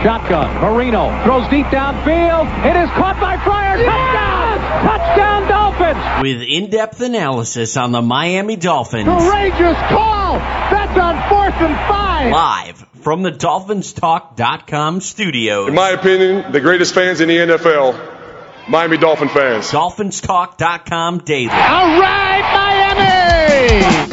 Shotgun. Marino throws deep downfield. It is caught by Fryer. Touchdown! Touchdown Dolphins! With in-depth analysis on the Miami Dolphins. Courageous call! That's on 4th and 5! Live from the DolphinsTalk.com studios. In my opinion, the greatest fans in the NFL, Miami Dolphin fans. DolphinsTalk.com daily. All right, Miami!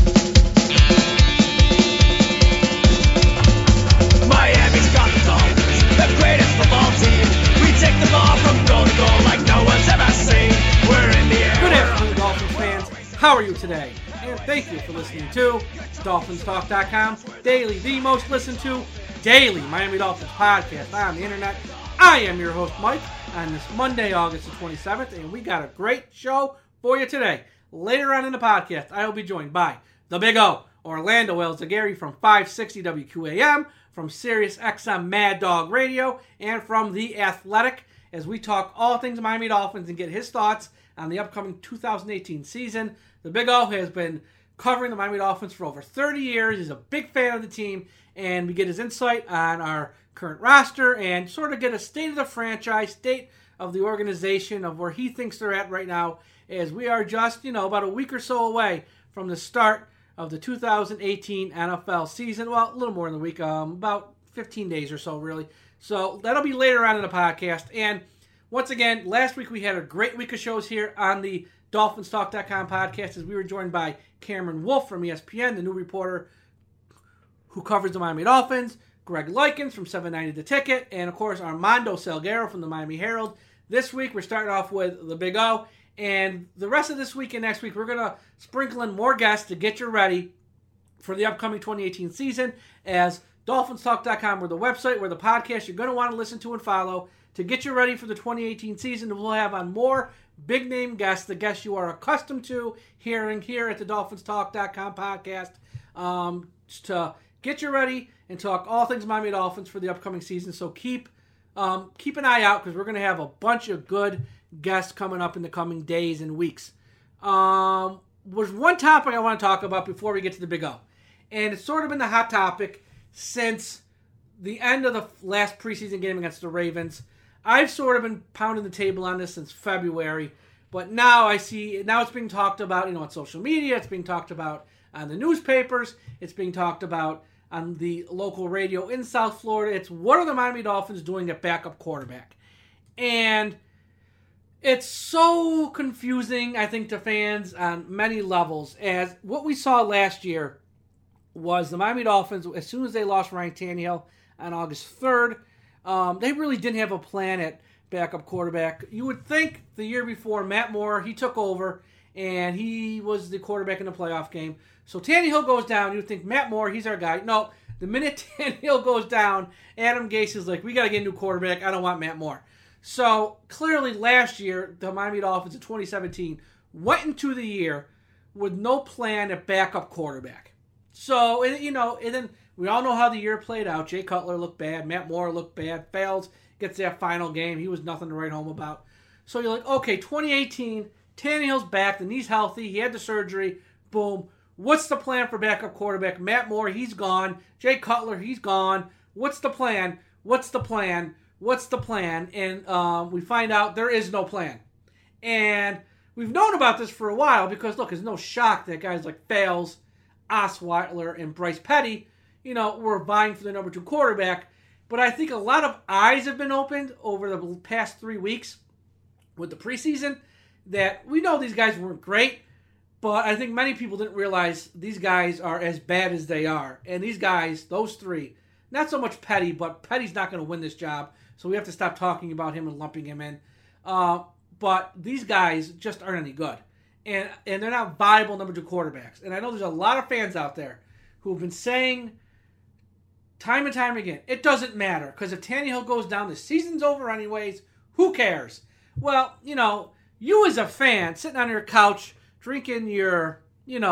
Miami's got the Dolphins, the greatest football team. We take the ball from goal to goal like no one's ever seen. We're in the air. Good afternoon, Dolphins fans. How are you today? And thank you for listening to DolphinsTalk.com daily, the most listened to daily Miami Dolphins podcast on the internet. I am your host, Mike, on this Monday, August the 27th, and we got a great show for you today. Later on in the podcast, I will be joined by the Big O, Orlando Elzagari from 560 WQAM, from Sirius XM Mad Dog Radio, and from The Athletic, as we talk all things Miami Dolphins and get his thoughts on the upcoming 2018 season. The Big O has been covering the Miami Dolphins for over 30 years. He's a big fan of the team, and we get his insight on our current roster and sort of get a state of the franchise, state of the organization, of where he thinks they're at right now, as we are just, about a week or so away from the start of the 2018 NFL season. Well, a little more than a week, about 15 days or so, really. So that'll be later on in the podcast. And once again, last week we had a great week of shows here on the DolphinsTalk.com podcast, as we were joined by Cameron Wolfe from ESPN, the new reporter who covers the Miami Dolphins, Greg Likens from 790 The Ticket, and of course Armando Salguero from the Miami Herald. This week we're starting off with the Big O, and the rest of this week and next week we're going to sprinkle in more guests to get you ready for the upcoming 2018 season, as DolphinsTalk.com, we're the website, we're the podcast you're going to want to listen to and follow to get you ready for the 2018 season. We'll have on more big-name guests, the guests you are accustomed to hearing here at the DolphinsTalk.com podcast, to get you ready and talk all things Miami Dolphins for the upcoming season. So keep an eye out, because we're going to have a bunch of good guests coming up in the coming days and weeks. There's one topic I want to talk about before we get to the Big O, and it's sort of been the hot topic since the end of the last preseason game against the Ravens. I've sort of been pounding the table on this since February, but now it's being talked about, on social media. It's being talked about on the newspapers. It's being talked about on the local radio in South Florida. It's, what are the Miami Dolphins doing at backup quarterback? And it's so confusing, I think, to fans on many levels, as what we saw last year was the Miami Dolphins, as soon as they lost Ryan Tannehill on August 3rd, they really didn't have a plan at backup quarterback. You would think the year before, Matt Moore, he took over, and he was the quarterback in the playoff game. So Tannehill goes down. You would think, Matt Moore, he's our guy. No, the minute Tannehill goes down, Adam Gase is like, we got to get a new quarterback. I don't want Matt Moore. So clearly last year, the Miami Dolphins in 2017 went into the year with no plan at backup quarterback. So, and then we all know how the year played out. Jay Cutler looked bad. Matt Moore looked bad. Fails, gets that final game. He was nothing to write home about. So you're like, okay, 2018, Tannehill's back. The knee's healthy. He had the surgery. Boom. What's the plan for backup quarterback? Matt Moore, he's gone. Jay Cutler, he's gone. What's the plan? What's the plan? What's the plan? And we find out there is no plan. And we've known about this for a while because, look, it's no shock that guys like Fales, Osweiler, and Bryce Petty, were vying for the number 2 quarterback. But I think a lot of eyes have been opened over the past 3 weeks with the preseason, that we know these guys weren't great, but I think many people didn't realize these guys are as bad as they are. And these guys, those 3, not so much Petty, but Petty's not going to win this job, so we have to stop talking about him and lumping him in. But these guys just aren't any good. And they're not viable number 2 quarterbacks. And I know there's a lot of fans out there who have been saying time and time again, it doesn't matter, because if Tannehill goes down, the season's over anyways. Who cares? Well, you as a fan, sitting on your couch, drinking your,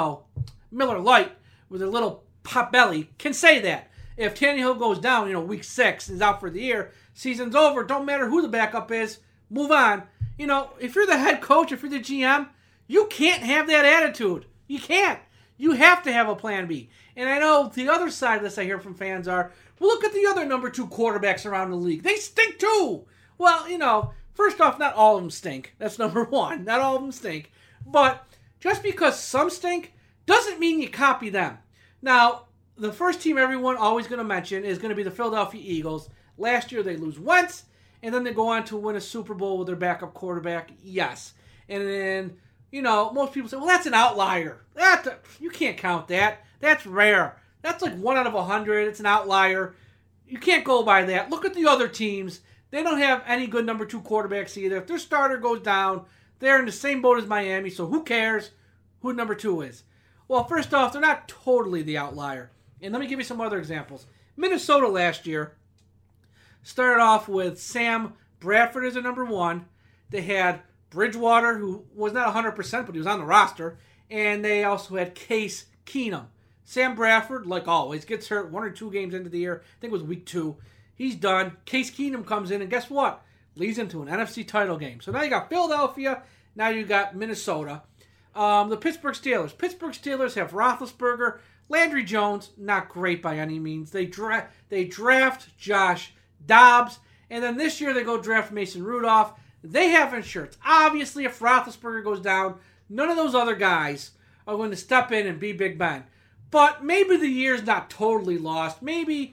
Miller Lite with a little pot belly, can say that. If Tannehill goes down, week 6, is out for the year, season's over, don't matter who the backup is, move on. If you're the head coach, if you're the GM, you can't have that attitude. You can't. You have to have a plan B. And I know the other side of this I hear from fans are, well, look at the other number 2 quarterbacks around the league. They stink too. Well, first off, not all of them stink. That's number one. Not all of them stink. But just because some stink doesn't mean you copy them. Now, the first team everyone always going to mention is going to be the Philadelphia Eagles. Last year they lose Wentz, and then they go on to win a Super Bowl with their backup quarterback. Yes. And then, most people say, well, that's an outlier. You can't count that. That's rare. That's like 1 out of 100. It's an outlier. You can't go by that. Look at the other teams. They don't have any good number 2 quarterbacks either. If their starter goes down, they're in the same boat as Miami, so who cares who number 2 is? Well, first off, they're not totally the outlier. And let me give you some other examples. Minnesota last year started off with Sam Bradford as a number 1. They had Bridgewater, who was not 100%, but he was on the roster. And they also had Case Keenum. Sam Bradford, like always, gets hurt 1 or 2 games into the year. I think it was week 2. He's done. Case Keenum comes in, and guess what? Leads into an NFC title game. So now you got Philadelphia. Now you got Minnesota. The Pittsburgh Steelers. Pittsburgh Steelers have Roethlisberger. Landry Jones, not great by any means. They draft Josh Dobbs. And then this year they go draft Mason Rudolph. They have insurance. Obviously, if Roethlisberger goes down, none of those other guys are going to step in and be Big Ben. But maybe the year's not totally lost. Maybe,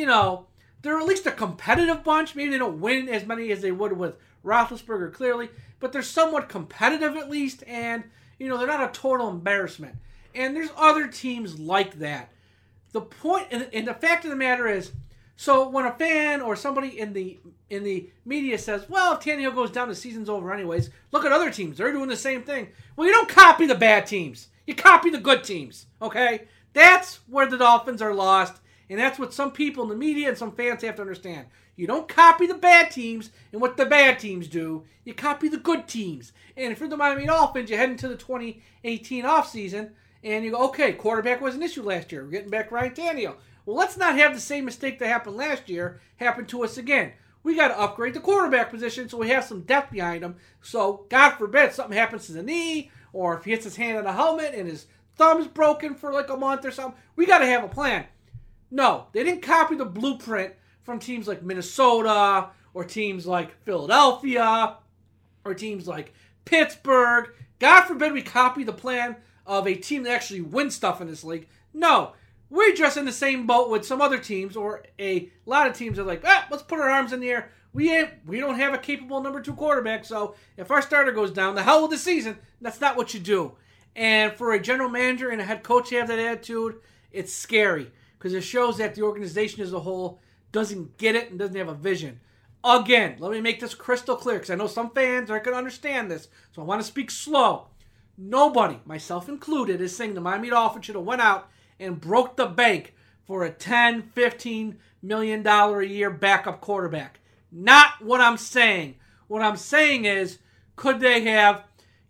they're at least a competitive bunch. Maybe they don't win as many as they would with Roethlisberger, clearly. But they're somewhat competitive at least. And, they're not a total embarrassment. And there's other teams like that. The point, and the fact of the matter is, so when a fan or somebody in the media says, well, if Tannehill goes down, the season's over anyways, look at other teams. They're doing the same thing. Well, you don't copy the bad teams. You copy the good teams, okay? That's where the Dolphins are lost, and that's what some people in the media and some fans have to understand. You don't copy the bad teams and what the bad teams do. You copy the good teams. And if you're the Miami Dolphins, you head into the 2018 offseason, and you go, okay, quarterback was an issue last year. We're getting back Ryan Tannehill. Well, let's not have the same mistake that happened last year happen to us again. We got to upgrade the quarterback position so we have some depth behind him. So, God forbid, something happens to the knee, or if he hits his hand on a helmet and his thumb's broken for like a month or something, we got to have a plan. No, they didn't copy the blueprint from teams like Minnesota, or teams like Philadelphia, or teams like Pittsburgh. God forbid we copy the plan of a team that actually wins stuff in this league. No, we're just in the same boat with some other teams, or a lot of teams are like, let's put our arms in the air. We don't have a capable number 2 quarterback, so if our starter goes down, the hell with the season. That's not what you do. And for a general manager and a head coach to have that attitude, it's scary, because it shows that the organization as a whole doesn't get it and doesn't have a vision. Again, let me make this crystal clear, because I know some fans aren't going to understand this, so I want to speak slow. Nobody, myself included, is saying the Miami Dolphins should have went out and broke the bank for a $10, $15 million a year backup quarterback. Not what I'm saying. What I'm saying is, could they have,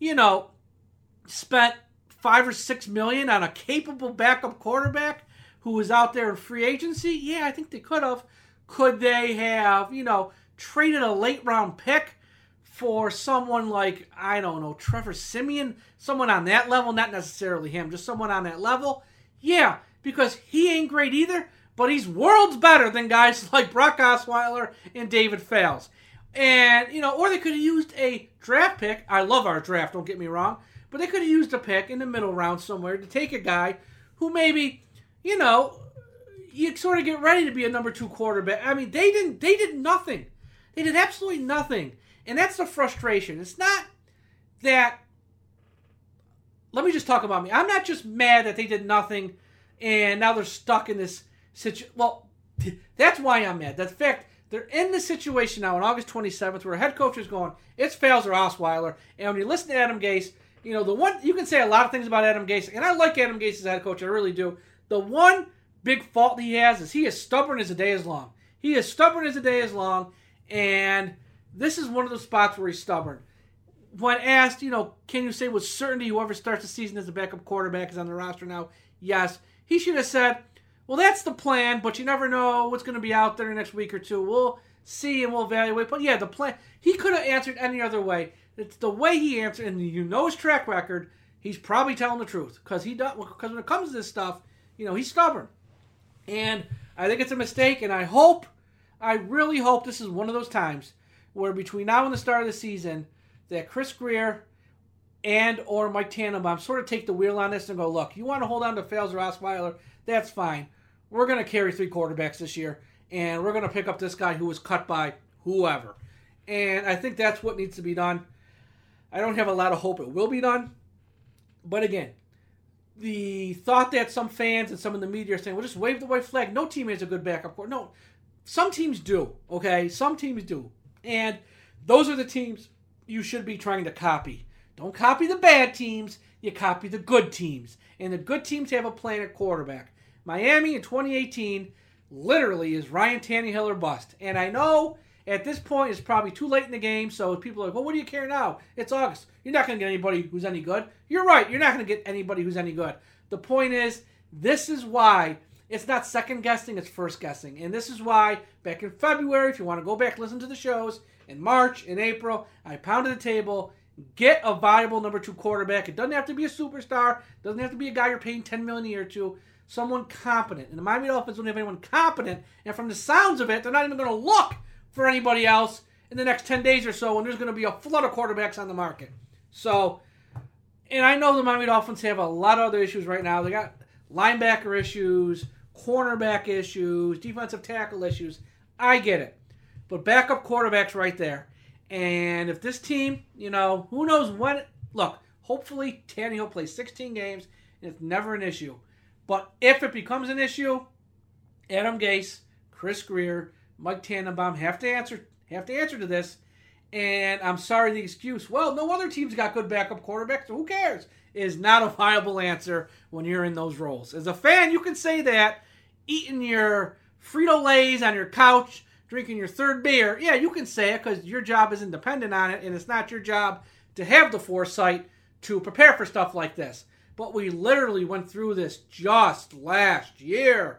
spent $5 or $6 million on a capable backup quarterback who was out there in free agency? Yeah, I think they could have. Could they have, traded a late round pick for someone like, I don't know, Trevor Siemian? Someone on that level, not necessarily him, just someone on that level? Yeah, because he ain't great either, but he's worlds better than guys like Brock Osweiler and David Fales. And, or they could have used a draft pick. I love our draft, don't get me wrong. But they could have used a pick in the middle round somewhere to take a guy who maybe, you sort of get ready to be a number 2 quarterback. I mean, they did nothing. They did absolutely nothing. And that's the frustration. It's not that, let me just talk about me. I'm not just mad that they did nothing and now they're stuck in this situation. Well, that's why I'm mad. The fact they're in this situation now on August 27th where a head coach is going, it's Fales or Osweiler. And when you listen to Adam Gase, the one, you can say a lot of things about Adam Gase, and I like Adam Gase as head coach, I really do. The one big fault he has is he is stubborn as the day is long. He is stubborn as the day is long, and this is one of those spots where he's stubborn. When asked, can you say with certainty whoever starts the season as a backup quarterback is on the roster now? Yes. He should have said, well, that's the plan, but you never know what's going to be out there the next week or two. We'll see and we'll evaluate. But yeah, the plan, he could have answered any other way. It's the way he answered, and his track record. he's probably telling the truth because when it comes to this stuff, he's stubborn. And I think it's a mistake, and I really hope this is one of those times where between now and the start of the season that Chris Grier and or Mike Tannenbaum sort of take the wheel on this and go, look, you want to hold on to Fales or Osweiler, that's fine. We're going to carry 3 quarterbacks this year, and we're going to pick up this guy who was cut by whoever. And I think that's what needs to be done. I don't have a lot of hope it will be done. But again, the thought that some fans and some in the media are saying, well, just wave the white flag. No team has a good backup quarterback. No, some teams do, okay? Some teams do. And those are the teams you should be trying to copy. Don't copy the bad teams. You copy the good teams. And the good teams have a plan at quarterback. Miami in 2018 literally is Ryan Tannehill or bust. And I know at this point it's probably too late in the game, so people are like, well, what do you care now? It's August. You're not going to get anybody who's any good. You're right. You're not going to get anybody who's any good. The point is, this is why it's not second guessing, it's first guessing. And this is why back in February, if you want to go back listen to the shows, in March, in April, I pounded the table. Get a viable number 2 quarterback. It doesn't have to be a superstar. It doesn't have to be a guy you're paying $10 million a year to. Someone competent. And the Miami Dolphins don't have anyone competent. And from the sounds of it, they're not even going to look for anybody else in the next 10 days or so when there's going to be a flood of quarterbacks on the market. So, and I know the Miami Dolphins have a lot of other issues right now. They got linebacker issues, cornerback issues, defensive tackle issues. I get it. But backup quarterback's right there. And if this team, who knows when. Look, hopefully Tannehill plays 16 games and it's never an issue. But if it becomes an issue, Adam Gase, Chris Grier, Mike Tannenbaum have to answer to this. And I'm sorry, the excuse, well, no other team's got good backup quarterbacks, so who cares? Is not a viable answer when you're in those roles. As a fan, you can say that, eating your Frito-Lays on your couch, drinking your third beer. Yeah, you can say it because your job isn't dependent on it, and it's not your job to have the foresight to prepare for stuff like this. But we literally went through this just last year.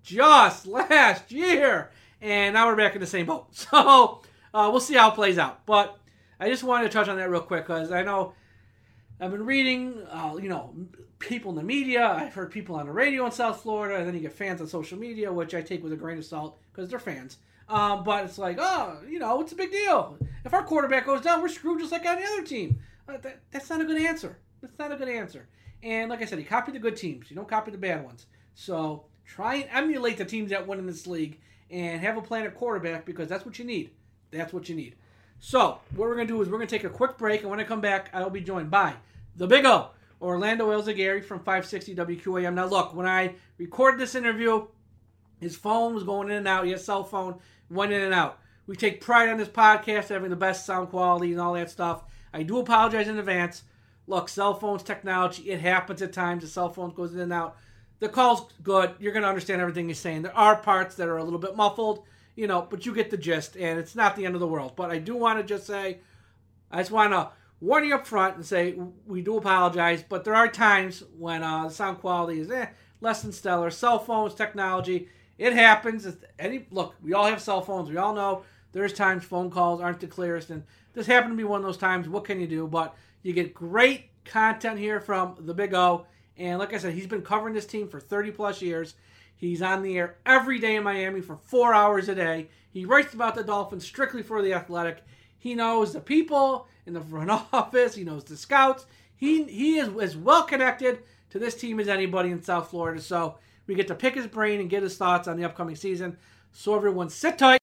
And now we're back in the same boat. So we'll see how it plays out. But I just wanted to touch on that real quick because I know I've been reading, people in the media. I've heard people on the radio in South Florida, and then you get fans on social media, which I take with a grain of salt because they're fans. But it's like, it's a big deal. If our quarterback goes down, we're screwed just like any other team. That's not a good answer. And like I said, you copy the good teams. You don't copy the bad ones. So try and emulate the teams that win in this league and have a plan at quarterback because that's what you need. So what we're going to do is we're going to take a quick break. And when I come back, I will be joined by the Big O, Orlando Alzagari from 560 WQAM. Now look, when I recorded this interview, his phone was going in and out. He had a cell phone, went in and out. We take pride on this podcast having the best sound quality and all that stuff. I do apologize in advance. Look, cell phones, technology, it happens at times. The cell phone goes in and out. The call's good. You're going to understand everything he's saying. There are parts that are a little bit muffled, but you get the gist, and it's not the end of the world. But I do want to just say, I just want to warn you up front and say we do apologize, but there are times when the sound quality is less than stellar. Cell phones, technology, it happens. Look, we all have cell phones. We all know there's times phone calls aren't the clearest, and this happened to be one of those times. What can you do? But you get great content here from the Big O. And like I said, he's been covering this team for 30-plus years. He's on the air every day in Miami for 4 hours a day. He writes about the Dolphins strictly for The Athletic. He knows the people in the front office. He knows the scouts. He is as well connected to this team as anybody in South Florida. So we get to pick his brain and get his thoughts on the upcoming season. So everyone sit tight.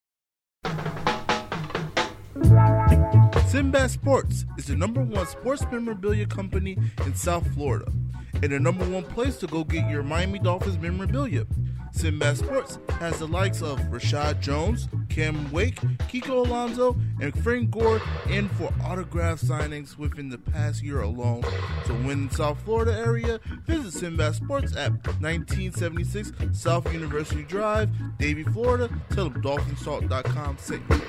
Sinbad Sports is the #1 sports memorabilia company in South Florida and the #1 place to go get your Miami Dolphins memorabilia. Sinbad Sports has the likes of Rashad Jones, Cam Wake, Kiko Alonso, and Frank Gore in for autograph signings within the past year alone. So when in South Florida area, visit Sinbad Sports at 1976 South University Drive, Davie, Florida. Tell them DolphinsTalk.com sent you.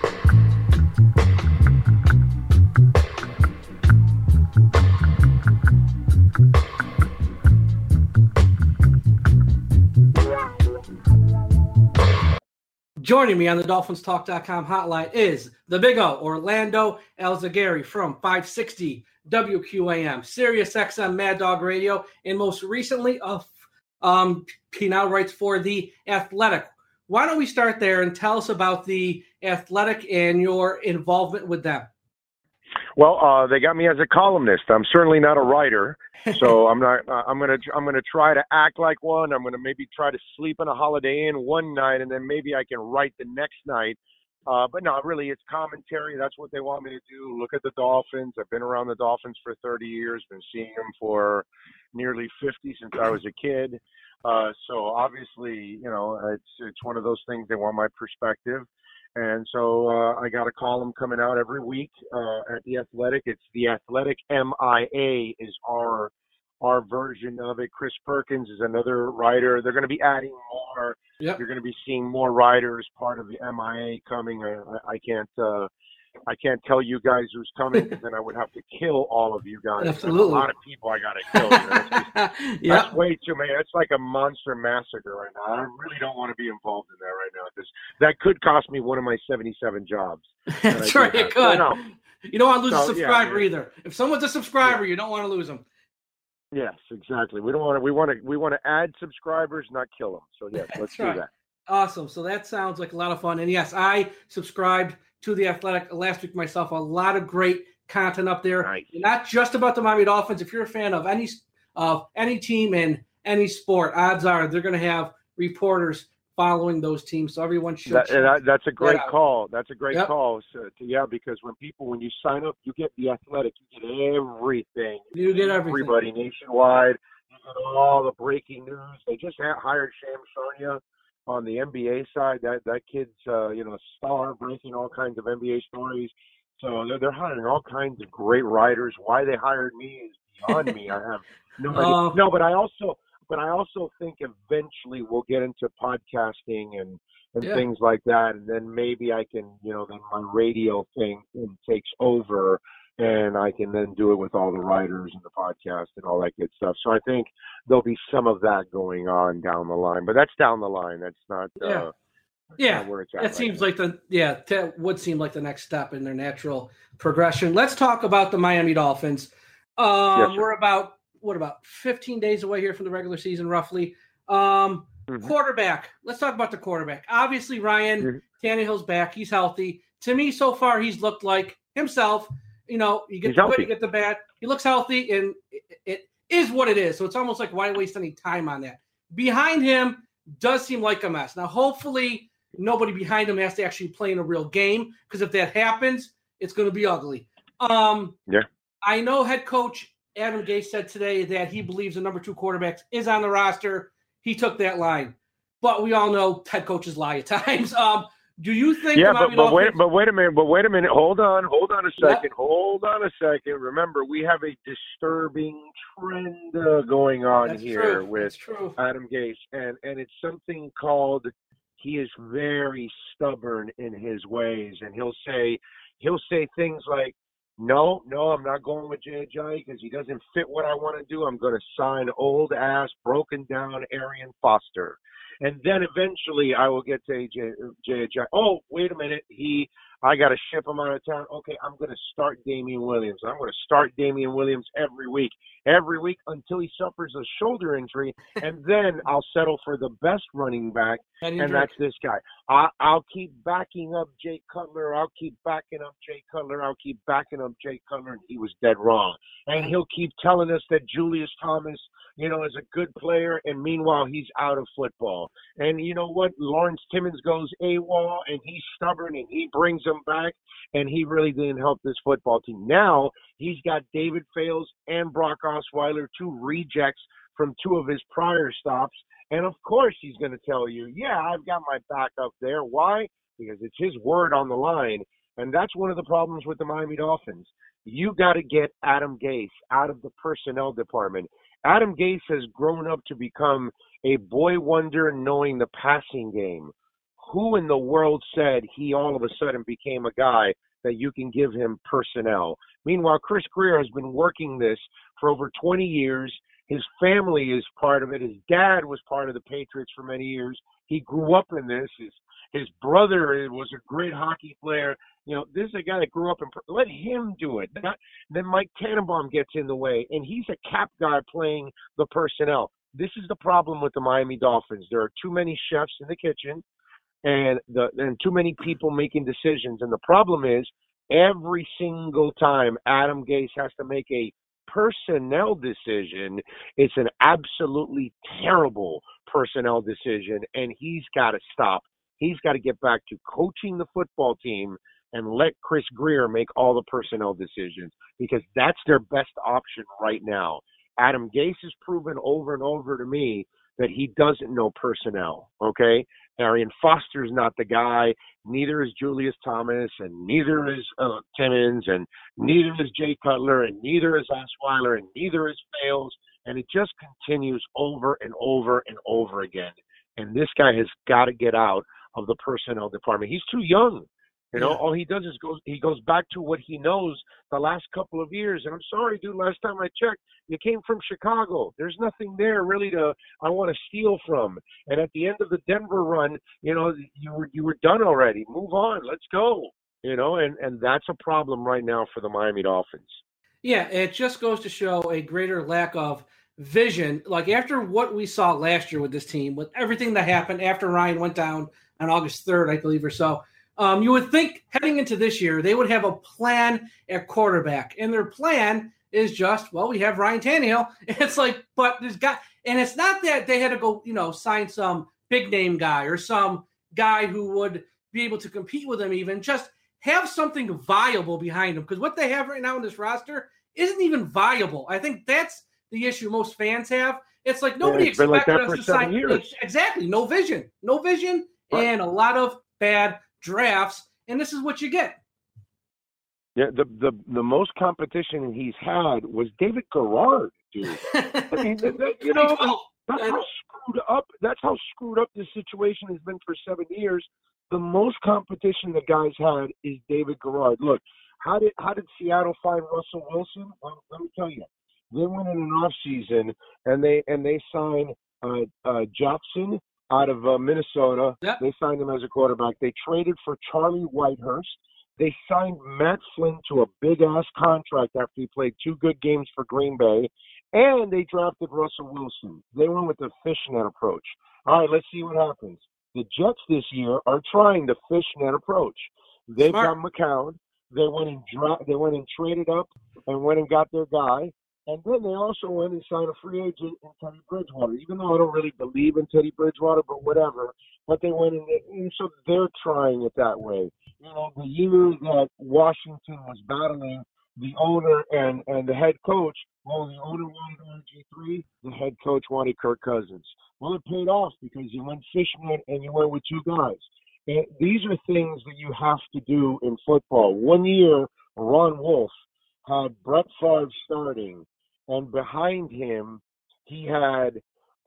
Joining me on the DolphinsTalk.com hotline is the Big O, Orlando Alzagari from 560 WQAM, Sirius XM Mad Dog Radio, and most recently, he now writes for The Athletic. Why don't we start there and tell us about The Athletic and your involvement with them? Well, they got me as a columnist. I'm certainly not a writer, so I'm not. I'm gonna try to act like one. I'm gonna maybe try to sleep in a Holiday Inn one night, and then maybe I can write the next night. But no, really, it's commentary. That's what they want me to do. Look at the Dolphins. I've been around the Dolphins for 30 years. Been seeing them for nearly 50 since I was a kid. So obviously, it's one of those things. They want my perspective. And so I got a column coming out every week at The Athletic. It's The Athletic MIA is our version of it. Chris Perkins is another writer. They're going to be adding more. Yep. You're going to be seeing more writers part of the MIA coming. I can't tell you guys who's coming because then I would have to kill all of you guys. Absolutely. There's a lot of people I got to kill. That's way too many. It's like a monster massacre right now. I really don't want to be involved in that right now because that could cost me one of my 77 jobs. That's right, it could. You don't want to lose a subscriber either. If someone's a subscriber, you don't want to lose them. Yes, exactly. We want to add subscribers, not kill them. So yes, let's do that. Awesome. So that sounds like a lot of fun. And yes, I subscribed to The Athletic last week myself. A lot of great content up there. Nice. Not just about the Miami Dolphins. If you're a fan of any team in any sport, odds are they're going to have reporters following those teams. So everyone should. That's a great call. That's a great call. So, because when you sign up, you get The Athletic. You get everything. You get everything. Everybody nationwide. You get all the breaking news. They just hired Sham Charania on the NBA side. That kid's star, breaking all kinds of NBA stories. So they're hiring all kinds of great writers. Why they hired me is beyond me. I have no idea. No, but I also think eventually we'll get into podcasting and things like that, and then maybe I can, then my radio thing takes over, and I can then do it with all the writers and the podcast and all that good stuff. So I think there'll be some of that going on down the line, but that's down the line. That's not where it's at. That seems like that would seem like the next step in their natural progression. Let's talk about the Miami Dolphins. We're about 15 days away here from the regular season, roughly. Quarterback. Let's talk about the quarterback. Obviously, Ryan Tannehill's back. He's healthy. To me, so far, he's looked like himself. You get the good, you get the bad. He looks healthy, and it is what it is. So it's almost like, why waste any time on that? Behind him does seem like a mess. Now, hopefully, nobody behind him has to actually play in a real game, because if that happens, it's going to be ugly. I know head coach Adam Gase said today that he believes the number 2 quarterback is on the roster. He took that line. But we all know head coaches lie at times. Do you think? Yeah, but wait a minute. Hold on a second. Yep. Hold on a second. Remember, we have a disturbing trend going on with Adam Gase, and it's something called he is very stubborn in his ways, and he'll say things like, No, I'm not going with J.J. because he doesn't fit what I want to do. I'm going to sign old ass, broken down Arian Foster. And then eventually I will get to J.J. Oh, wait a minute. I got to ship him out of town. Okay, I'm going to start Damian Williams. I'm going to start Damian Williams every week until he suffers a shoulder injury. And then I'll settle for the best running back, and that's this guy. I'll keep backing up Jay Cutler. And he was dead wrong. And he'll keep telling us that Julius Thomas, is a good player, and meanwhile he's out of football. And you know what? Lawrence Timmons goes AWOL, and he's stubborn, and he brings him back, and he really didn't help this football team. Now he's got David Fales and Brock Osweiler, 2 rejects from 2 of his prior stops. And of course he's going to tell you, I've got my back up there. Why? Because it's his word on the line. And that's one of the problems with the Miami Dolphins. You got to get Adam Gase out of the personnel department. Adam Gase has grown up to become a boy wonder knowing the passing game. Who in the world said he all of a sudden became a guy that you can give him personnel? Meanwhile, Chris Greer has been working this for over 20 years. His family is part of it. His dad was part of the Patriots for many years. He grew up in this. His brother was a great hockey player. You know, this is a guy that grew up in. Let him do it. Then Mike Tannenbaum gets in the way, and he's a cap guy playing the personnel. This is the problem with the Miami Dolphins. There are too many chefs in the kitchen, and too many people making decisions. And the problem is, every single time Adam Gase has to make a personnel decision, it's an absolutely terrible personnel decision, and he's got to stop. He's got to get back to coaching the football team and let Chris Greer make all the personnel decisions, because that's their best option right now. Adam Gase has proven over and over to me that he doesn't know personnel, okay? Arian Foster's not the guy. Neither is Julius Thomas, and neither is Timmons, and neither is Jay Cutler, and neither is Osweiler, and neither is Fales. And it just continues over and over and over again. And this guy has got to get out of the personnel department. He's too young. You know, all he does is he goes back to what he knows the last couple of years. And I'm sorry, dude, last time I checked, you came from Chicago. There's nothing there really I want to steal from. And at the end of the Denver run, you know, you were done already. Move on. Let's go. You know, and that's a problem right now for the Miami Dolphins. Yeah, it just goes to show a greater lack of vision. Like after what we saw last year with this team, with everything that happened after Ryan went down on August 3rd, I believe, or so, you would think heading into this year, they would have a plan at quarterback. And their plan is just, well, we have Ryan Tannehill. It's like, but there's got, and it's not that they had to go, you know, sign some big name guy or some guy who would be able to compete with him even. Just have something viable behind him. Because what they have right now in this roster isn't even viable. I think that's the issue most fans have. It's like nobody expected us to sign. Exactly. No vision. Right. And a lot of bad drafts, and this is what you get. Yeah, the most competition he's had was David Garrard, dude. I mean, you know, that's how screwed up this situation has been for 7 years. The most competition the guy's had is David Garrard. Look, how did Seattle find Russell Wilson? Well, let me tell you, they went in an off season and they signed Jackson out of Minnesota. Yep. They signed him as a quarterback. They traded for Charlie Whitehurst. They signed Matt Flynn to a big-ass contract after he played 2 good games for Green Bay. And they drafted Russell Wilson. They went with the fishnet approach. All right, let's see what happens. The Jets this year are trying the fishnet approach. They've got McCown. They went and traded up and went and got their guy. And then they also went and signed a free agent in Teddy Bridgewater, even though I don't really believe in Teddy Bridgewater, but whatever. But they went and so they're trying it that way. You know, the year that Washington was battling the owner and the head coach, well, the owner wanted RG3, the head coach wanted Kirk Cousins. Well, it paid off because you went fishnet and you went with 2 guys. And these are things that you have to do in football. One year, Ron Wolf had Brett Favre starting, and behind him, he had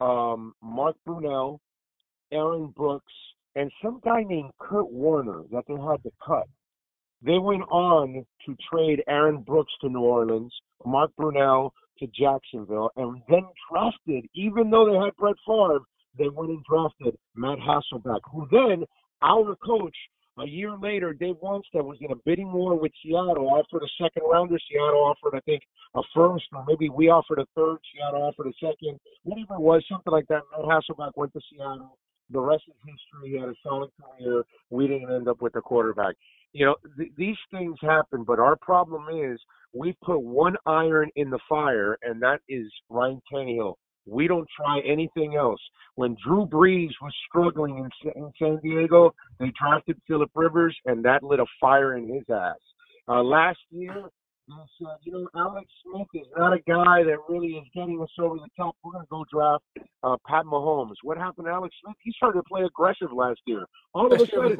Mark Brunell, Aaron Brooks, and some guy named Kurt Warner that they had to cut. They went on to trade Aaron Brooks to New Orleans, Mark Brunell to Jacksonville, and then drafted, even though they had Brett Favre, they went and drafted Matt Hasselbeck, who then, our coach, a year later, Dave Wannstedt was in a bidding war with Seattle, offered a second rounder. Seattle offered, I think, a first, or maybe we offered a third. Seattle offered a second. Whatever it was, something like that. Matt Hasselbeck went to Seattle. The rest is history. He had a solid career. We didn't end up with a quarterback. You know, these things happen, but our problem is we put one iron in the fire, and that is Ryan Tannehill. We don't try anything else. When Drew Brees was struggling in San Diego, they drafted Phillip Rivers, and that lit a fire in his ass. Last year, they said, you know, Alex Smith is not a guy that really is getting us over the top. We're going to go draft Pat Mahomes. What happened to Alex Smith? He started to play aggressive last year. All of a sudden,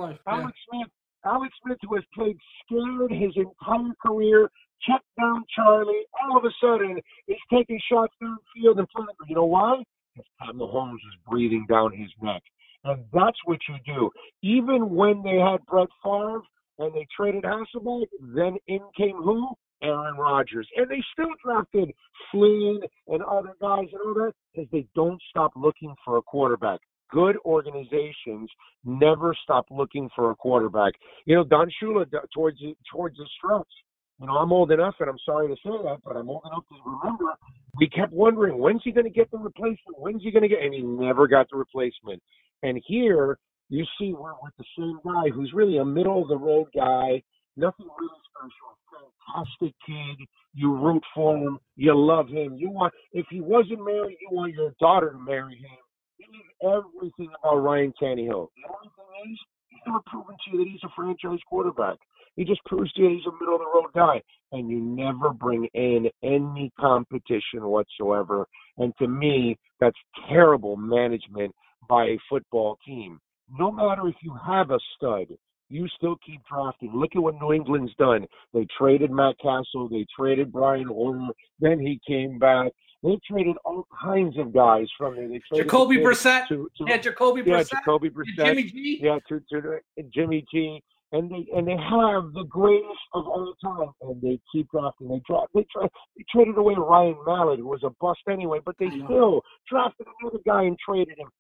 Alex Smith, who has played scared his entire career, check down Charlie, all of a sudden is taking shots downfield in front of him. You know why? Because Pat Mahomes is breathing down his neck. And that's what you do. Even when they had Brett Favre and they traded Hasselbeck, then in came who? Aaron Rodgers. And they still drafted Flynn and other guys and all that because they don't stop looking for a quarterback. good organizations never stop looking for a quarterback. Don Shula, towards the stretch, I'm old enough, and I'm sorry to say that, but I'm old enough to remember, we kept wondering, when's he going to get the replacement? And he never got the replacement. And here, you see we're with the same guy who's really a middle-of-the-road guy, nothing really special, fantastic kid. You root for him. You love him. If he wasn't married, you want your daughter to marry him. He knows everything about Ryan Tannehill. The only thing is, he's never proven to you that he's a franchise quarterback. He just proves to you he's a middle-of-the-road guy. And you never bring in any competition whatsoever. And to me, that's terrible management by a football team. No matter if you have a stud, you still keep drafting. Look at what New England's done. They traded Matt Castle. They traded Brian Hoyer. Then he came back. They traded all kinds of guys from there. They traded Jacoby Brissett. Jacoby Brissett. Jimmy G. Yeah, to Jimmy G. And they have the greatest of all time, and they keep drafting. They traded away Ryan Mallett, who was a bust anyway, but they still drafted another guy and traded him.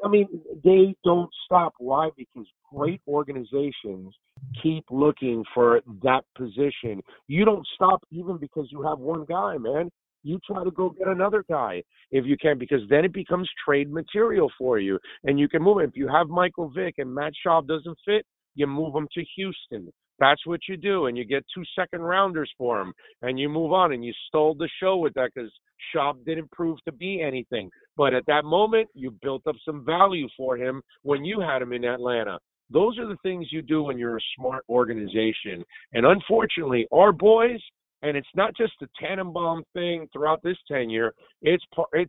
They don't stop. Why? Because great organizations keep looking for that position. You don't stop even because you have one guy, man. You try to go get another guy if you can, because then it becomes trade material for you, and you can move it. If you have Michael Vick and Matt Schaub doesn't fit, you move them to Houston. That's what you do, and you get 2 second-rounders for him, and you move on, and you stole the show with that because Schaub didn't prove to be anything. But at that moment, you built up some value for him when you had him in Atlanta. Those are the things you do when you're a smart organization. And unfortunately, our boys, and it's not just the Tannenbaum thing throughout this tenure, it's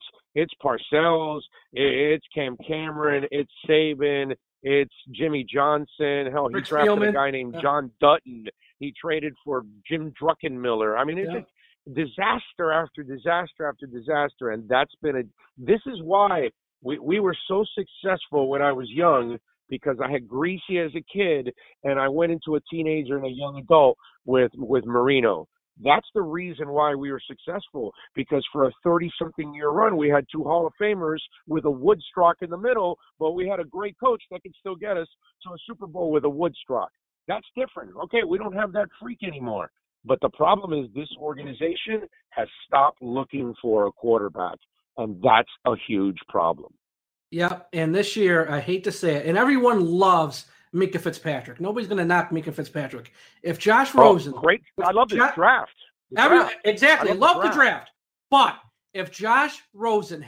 Parcells, it's Cam Cameron, it's Saban, it's Jimmy Johnson. Hell, he drafted a guy named John Dutton. He traded for Jim Druckenmiller. It's disaster after disaster after disaster, and this is why we were so successful when I was young, because I had Greasy as a kid, and I went into a teenager and a young adult with Marino. That's the reason why we were successful, because for a 30-something year run, we had 2 Hall of Famers with a Woodstock in the middle, but we had a great coach that could still get us to a Super Bowl with a Woodstock. That's different. Okay, we don't have that freak anymore. But the problem is this organization has stopped looking for a quarterback, and that's a huge problem. Yeah, and this year, I hate to say it, and everyone loves Minkah Fitzpatrick. Nobody's going to knock Minkah Fitzpatrick. If Josh Rosen... great. I love this draft. Exactly. Love the draft. But if Josh Rosen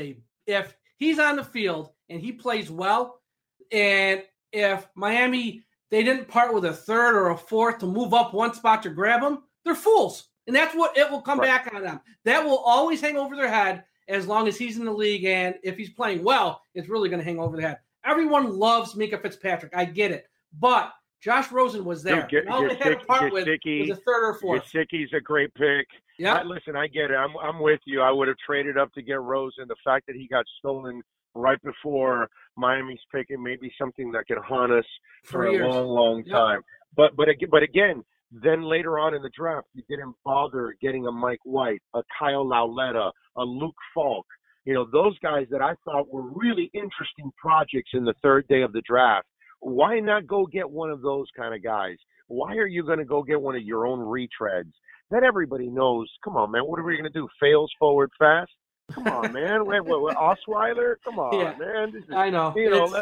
if he's on the field and he plays well, and if Miami, they didn't part with a 3rd or a 4th to move up 1 spot to grab him, they're fools. And that's what it will come back on them. That will always hang over their head as long as he's in the league. And if he's playing well, it's really going to hang over their head. Everyone loves Minkah Fitzpatrick. I get it. But Josh Rosen was there. All they had to part with was a 3rd or 4th. Gesicki's a great pick. Yeah. Listen, I get it. I'm with you. I would have traded up to get Rosen. The fact that he got stolen right before Miami's pick, it may be something that can haunt us for a long, long time. But again, then later on in the draft, you didn't bother getting a Mike White, a Kyle Lauletta, a Luke Falk. Those guys that I thought were really interesting projects in the 3rd day of the draft. Why not go get one of those kind of guys? Why are you going to go get one of your own retreads? That everybody knows. Come on, man. What are we going to do? Fails forward fast? Come on, man. Osweiler? Come on, man. I know.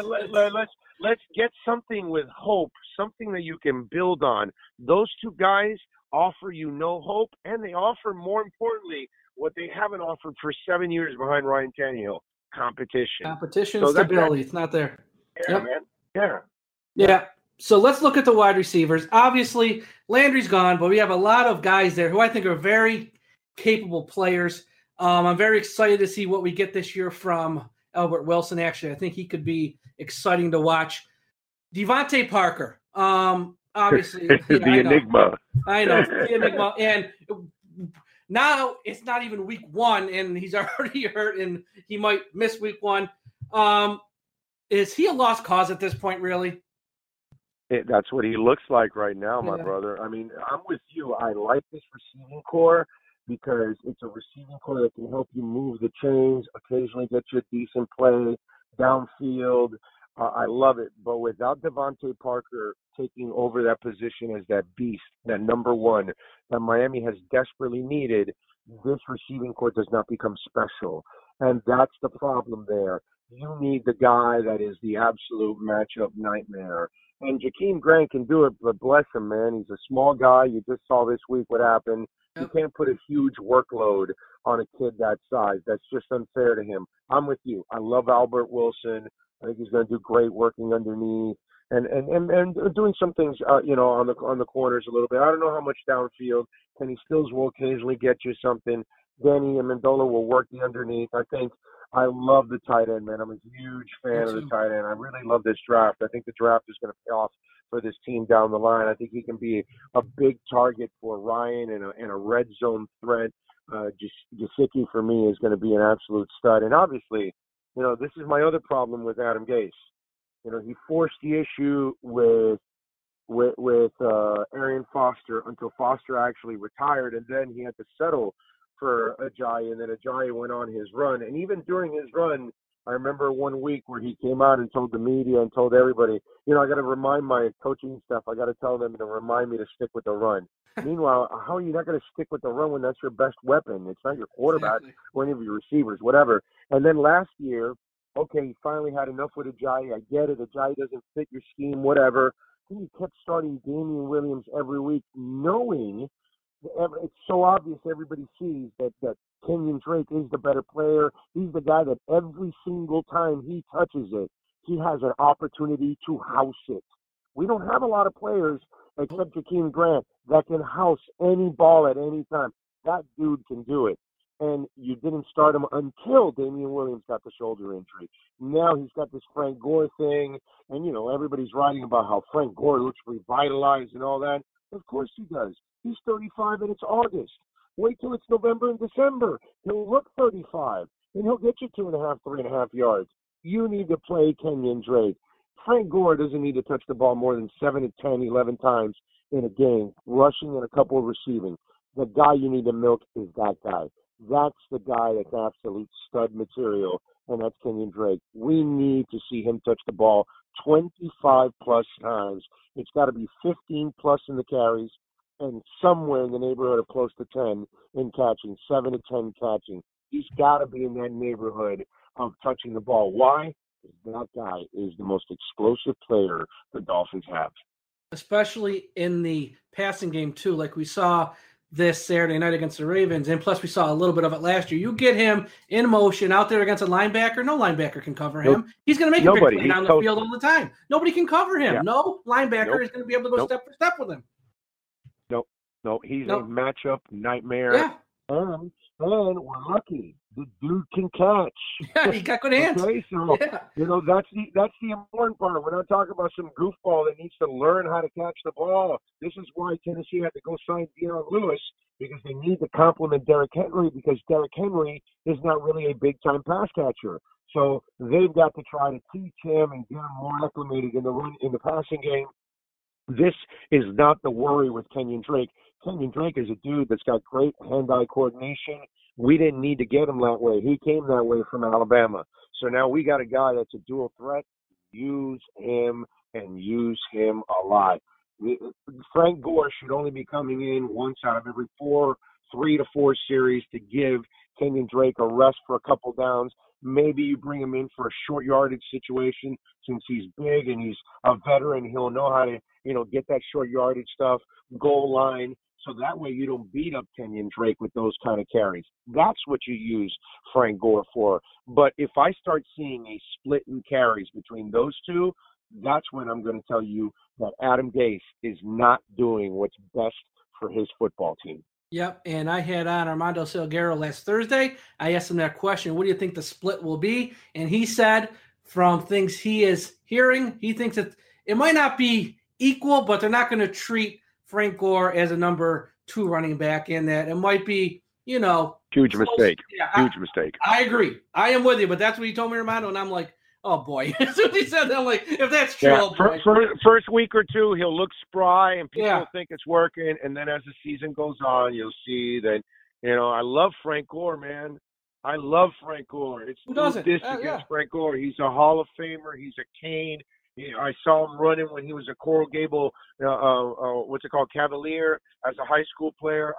Let's get something with hope, something that you can build on. Those 2 guys offer you no hope, and they offer, more importantly, what they haven't offered for 7 years behind Ryan Tannehill: competition. So stability. It's not there. Yeah, man. Yeah. So let's look at the wide receivers. Obviously, Landry's gone, but we have a lot of guys there who I think are very capable players. I'm very excited to see what we get this year from Albert Wilson. Actually, I think he could be exciting to watch. Devontae Parker. Obviously, the enigma. I know the enigma, and now it's not even week 1, and he's already hurt, and he might miss week 1. Is he a lost cause at this point, really? That's what he looks like right now, my brother. I'm with you. I like this receiving core because it's a receiving core that can help you move the chains, occasionally get you a decent play. downfield. I love it. But without Devontae Parker taking over that position as that beast, that number one that Miami has desperately needed, this receiving corps does not become special. And that's the problem there. You need the guy that is the absolute matchup nightmare. And Jakeem Grant can do it, but bless him, man. He's a small guy. You just saw this week what happened. You can't put a huge workload on a kid that size. That's just unfair to him. I'm with you. I love Albert Wilson. I think he's going to do great working underneath and doing some things, on the corners a little bit. I don't know how much downfield. Kenny Stills will occasionally get you something. Danny Amendola will work the underneath. I love the tight end, man. I'm a huge fan of the tight end. I really love this draft. I think the draft is going to pay off for this team down the line. I think he can be a big target for Ryan and a red zone threat. Gesicki, for me, is going to be an absolute stud. And obviously, this is my other problem with Adam Gase. He forced the issue with Arian Foster until Foster actually retired, and then he had to settle for Ajayi, and then Ajayi went on his run. And even during his run, I remember one week where he came out and told the media and told everybody, I got to remind my coaching staff, I got to tell them to remind me to stick with the run. Meanwhile, how are you not going to stick with the run when that's your best weapon? It's not your quarterback or any of your receivers, whatever. And then last year, okay, he finally had enough with Ajayi. I get it. Ajayi doesn't fit your scheme, whatever. Then he kept starting Damian Williams every week, knowing it's so obvious everybody sees that Kenyon Drake is the better player. He's the guy that every single time he touches it, he has an opportunity to house it. We don't have a lot of players except Jakeem Grant that can house any ball at any time. That dude can do it. And you didn't start him until Damian Williams got the shoulder injury. Now he's got this Frank Gore thing, and, everybody's writing about how Frank Gore looks revitalized and all that. Of course he does. He's 35 and it's August. Wait till it's November and December. He'll look 35, and he'll get you 2.5, 3.5 yards. You need to play Kenyon Drake. Frank Gore doesn't need to touch the ball more than 7 to 10, 11 times in a game, rushing and a couple of receiving. The guy you need to milk is that guy. That's the guy that's absolute stud material, and that's Kenyon Drake. We need to see him touch the ball 25-plus times. It's got to be 15-plus in the carries, and somewhere in the neighborhood of close to 10 in catching, 7 to 10 catching. He's got to be in that neighborhood of touching the ball. Why? Because that guy is the most explosive player the Dolphins have. Especially in the passing game, too, like we saw this Saturday night against the Ravens, and plus we saw a little bit of it last year. You get him in motion out there against a linebacker, no linebacker can cover him. Nope. He's going to make a big play down the field all the time. Nobody can cover him. Yeah. No linebacker is going to be able to go step for step with him. No, he's a matchup nightmare. Yeah. And we're lucky. The dude can catch. Yeah, he got good hands. Okay, so that's the important part. We're not talking about some goofball that needs to learn how to catch the ball. This is why Tennessee had to go sign Dion Lewis, because they need to complement Derrick Henry, because Derrick Henry is not really a big-time pass catcher. So they've got to try to teach him and get him more acclimated in the passing game. This is not the worry with Kenyon Drake. Kenyon Drake is a dude that's got great hand-eye coordination. We didn't need to get him that way. He came that way from Alabama. So now we got a guy that's a dual threat. Use him and use him a lot. Frank Gore should only be coming in once out of every 3 to 4 series to give Kenyon Drake a rest for a couple downs. Maybe you bring him in for a short yardage situation since he's big and he's a veteran. He'll know how to, get that short yardage stuff, goal line. So that way you don't beat up Kenyon Drake with those kind of carries. That's what you use Frank Gore for. But if I start seeing a split in carries between those two, that's when I'm going to tell you that Adam Gase is not doing what's best for his football team. Yep, and I had on Armando Salguero last Thursday. I asked him that question, what do you think the split will be? And he said from things he is hearing, he thinks that it might not be equal, but they're not going to treat Frank Gore as a number 2 running back, in that it might be, huge mistake. Huge mistake. I agree. I am with you, but that's what he told me, Armando, and I'm like, oh boy. As soon as he said that, I'm like, if that's true, oh boy. First week or two, he'll look spry, and people will think it's working, and then as the season goes on, you'll see that, I love Frank Gore, man. I love Frank Gore. It's Who no doesn't? diss Yeah. against Frank Gore. He's a Hall of Famer. He's a Cane. I saw him running when he was a Coral Gable, Cavalier as a high school player.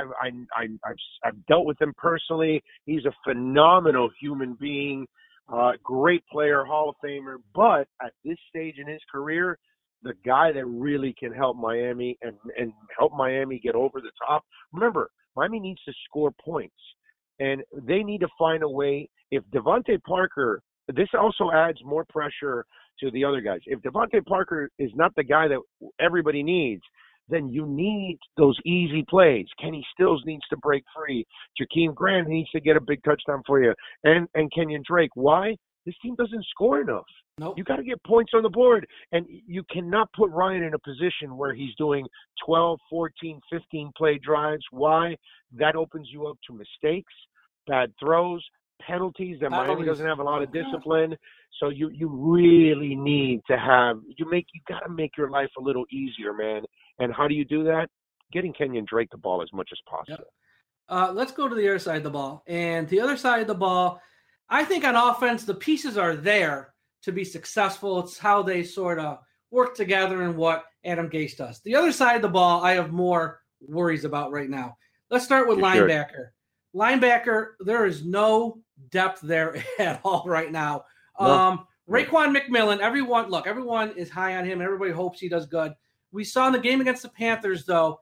I've dealt with him personally. He's a phenomenal human being, great player, Hall of Famer. But at this stage in his career, the guy that really can help Miami and help Miami get over the top. Remember, Miami needs to score points, and they need to find a way. If Devontae Parker, this also adds more pressure to the other guys. If Devontae Parker is not the guy that everybody needs, then you need those easy plays. Kenny Stills needs to break free. Jakeem Grant needs to get a big touchdown for you. And Kenyon Drake. Why? This team doesn't score enough. Nope. You got to get points on the board. And you cannot put Ryan in a position where he's doing 12, 14, 15 play drives. Why? That opens you up to mistakes, bad throws, penalties that Miami doesn't have a lot of discipline. So you really need to have you got to make your life a little easier, man. And how do you do that? Getting Kenyon Drake the ball as much as possible. Yep. Let's go to the other side of the ball. And the other side of the ball, I think on offense, the pieces are there to be successful. It's how they sort of work together and what Adam Gase does. The other side of the ball, I have more worries about right now. Let's start with linebacker. Linebacker, there is no depth there at all right now. No. Raekwon McMillan, everyone is high on him. Everybody hopes he does good. We saw in the game against the Panthers, though,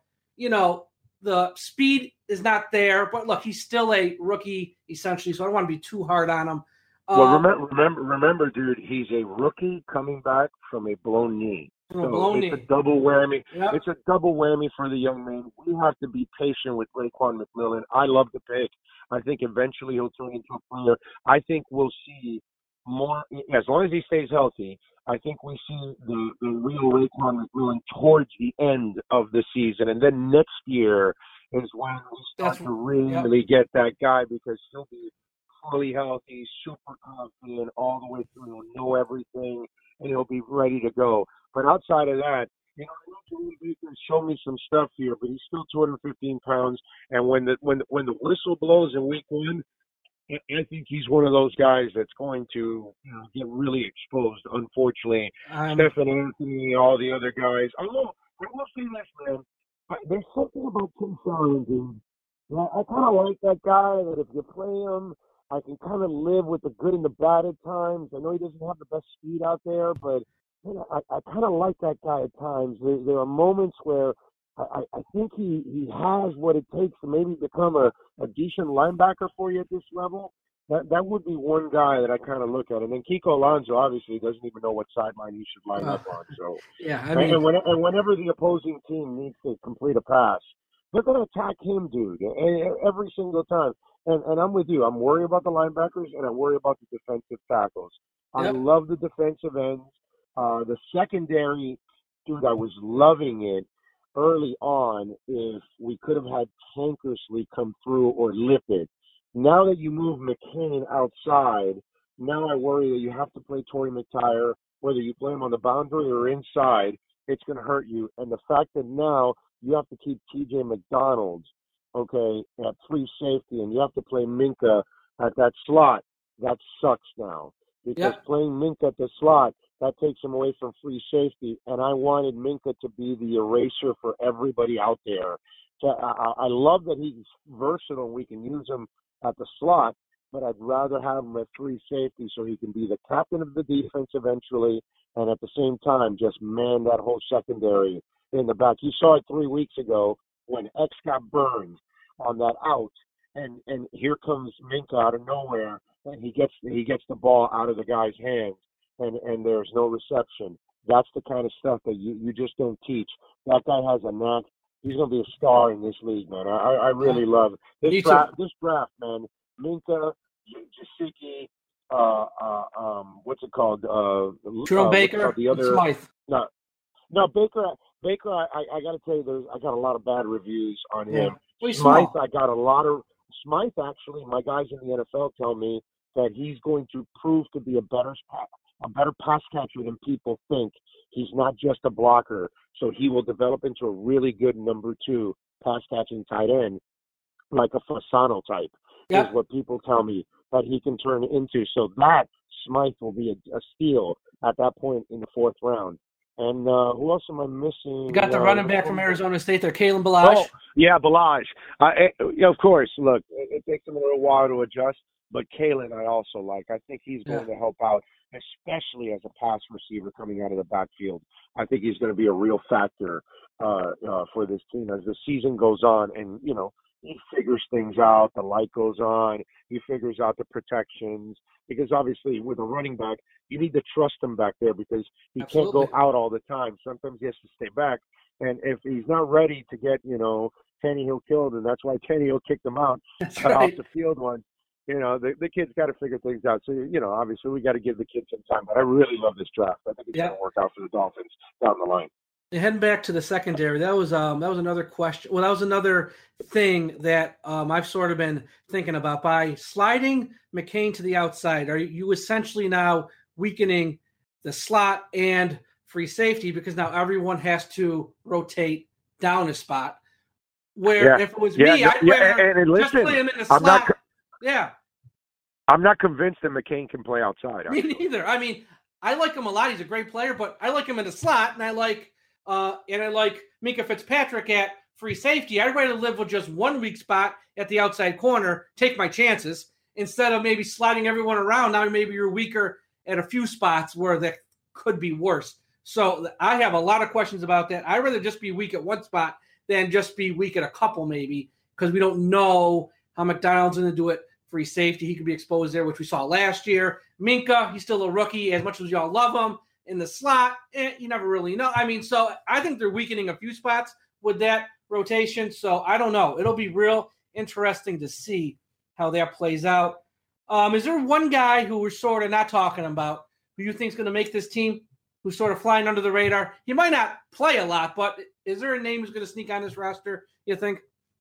the speed is not there. But look, he's still a rookie, essentially, so I don't want to be too hard on him. Well, remember, dude, he's a rookie coming back from a blown knee. A double whammy. Yep. It's a double whammy for the young man. We have to be patient with Raekwon McMillan. I love the pick. I think eventually he'll turn into a player. I think we'll see more, as long as he stays healthy. I think we see the real Raekwon McMillan towards the end of the season. And then next year is when we start to really get that guy, because he'll be fully healthy, super confident all the way through. He'll know everything, and he'll be ready to go. But outside of that, I know he can show me some stuff here, but he's still 215 pounds. And when the whistle blows in week one, I think he's one of those guys that's going to get really exposed, unfortunately. Stephen Anthony, all the other guys. I will say this, man. There's something about Tim Farron, dude. I kind of like that guy, that if you play him, I can kind of live with the good and the bad at times. I know he doesn't have the best speed out there, but I kind of like that guy at times. There are moments where I think he has what it takes to maybe become a decent linebacker for you at this level. That would be one guy that I kind of look at. And then Kiko Alonso obviously doesn't even know what sideline he should line up on. So and whenever the opposing team needs to complete a pass, they're going to attack him, dude, every single time. And I'm with you. I'm worried about the linebackers, and I'm worried about the defensive tackles. Yep. I love the defensive ends. The secondary, dude, I was loving it early on if we could have had Tankersley come through or Lippett. Now that you move McCain outside, now I worry that you have to play Torrey McTyer, whether you play him on the boundary or inside, it's going to hurt you. And the fact that now you have to keep TJ McDonald, at free safety, and you have to play Minka at that slot, that sucks now. Because playing Minka at the slot, that takes him away from free safety, and I wanted Minka to be the eraser for everybody out there. So I love that he's versatile and we can use him at the slot, but I'd rather have him at free safety so he can be the captain of the defense eventually, and at the same time just man that whole secondary in the back. You saw it 3 weeks ago when X got burned on that out, and here comes Minka out of nowhere, and he gets the ball out of the guy's hands. And there's no reception. That's the kind of stuff that you just don't teach. That guy has a knack. He's going to be a star in this league, man. I really love it. This draft, man. Minka, Gesicki, what's it called? Jerome Baker, the other, Smythe. No, Baker. I got to tell you, I got a lot of bad reviews on him. Smythe, I got a lot of Smythe. Actually, my guys in the NFL tell me that he's going to prove to be a better pass catcher than people think. He's not just a blocker, so he will develop into a really good number 2 pass catching tight end, like a Fasano type. Yep. is what people tell me that he can turn into. So that Smythe will be a steal at that point in the 4th round. And who else am I missing? You got the running back from Arizona State there, Kalen Ballage. Oh, yeah, Ballage. Of course, look, it takes him a little while to adjust, but Kalen I also like. I think he's going to help out, especially as a pass receiver coming out of the backfield. I think he's going to be a real factor for this team as the season goes on. And, you know, he figures things out. The light goes on. He figures out the protections. Because obviously with a running back, you need to trust him back there because he can't go out all the time. Sometimes he has to stay back. And if he's not ready to get, you know, Tannehill killed, and that's why Tannehill kicked him out off the field once, you know, the kid's got to figure things out. So, you know, obviously we got to give the kid some time. But I really love this draft. I think it's going to work out for the Dolphins down the line. Heading back to the secondary, that was another question. Well, that was another thing that I've sort of been thinking about. By sliding McCain to the outside, are you essentially now weakening the slot and free safety because now everyone has to rotate down a spot? Where if it was me, I'd rather just play him in the slot. I'm not convinced that McCain can play outside. Me neither. I mean, I like him a lot. He's a great player, but I like him in the slot, and I like Minkah Fitzpatrick at free safety. I'd rather live with just one weak spot at the outside corner, take my chances, instead of maybe sliding everyone around. Now maybe you're weaker at a few spots where that could be worse. So I have a lot of questions about that. I'd rather just be weak at one spot than just be weak at a couple maybe because we don't know how McDonald's going to do it. Free safety, he could be exposed there, which we saw last year. Minkah, he's still a rookie. As much as y'all love him, in the slot, you never really know. I mean, so I think they're weakening a few spots with that rotation. So I don't know. It'll be real interesting to see how that plays out. Is there one guy who we're sort of not talking about who you think is going to make this team, who's sort of flying under the radar? He might not play a lot, but is there a name who's going to sneak on this roster, you think?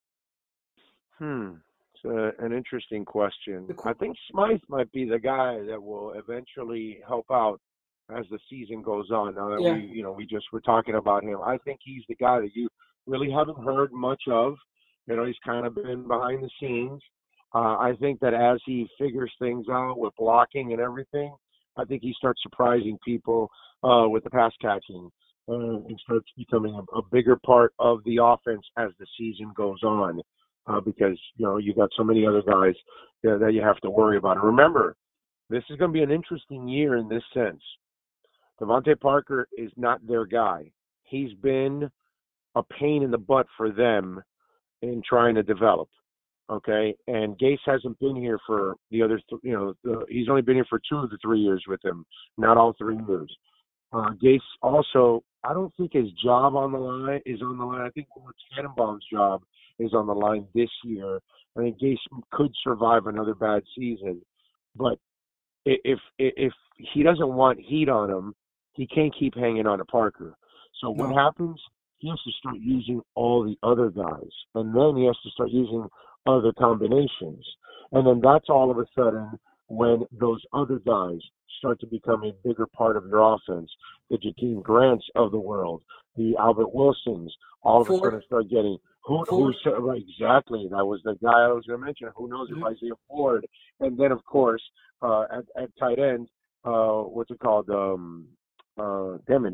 It's an interesting question. I think Smythe might be the guy that will eventually help out as the season goes on. Now that we just were talking about him, I think he's the guy that you really haven't heard much of. You know, he's kind of been behind the scenes. I think that as he figures things out with blocking and everything, I think he starts surprising people with the pass catching and starts becoming a bigger part of the offense as the season goes on. Because, you know, you got so many other guys that you have to worry about. And remember, this is going to be an interesting year in this sense. Devontae Parker is not their guy. He's been a pain in the butt for them in trying to develop, okay? And Gase hasn't been here for the other, he's only been here for 2 of the 3 years with him, not all 3 years. Gase also, I don't think his job is on the line. I think Tannenbaum's job is on the line this year. I think Gase could survive another bad season, but if he doesn't want heat on him, he can't keep hanging on to Parker. So what happens? He has to start using all the other guys, and then he has to start using other combinations. And then that's all of a sudden when those other guys start to become a bigger part of your offense. The Jakeem Grants of the world, the Albert Wilsons, all of a sudden start getting right, exactly. That was the guy I was going to mention. Who knows if Isaiah Ford, and then of course at tight end, what's it called? Damn it,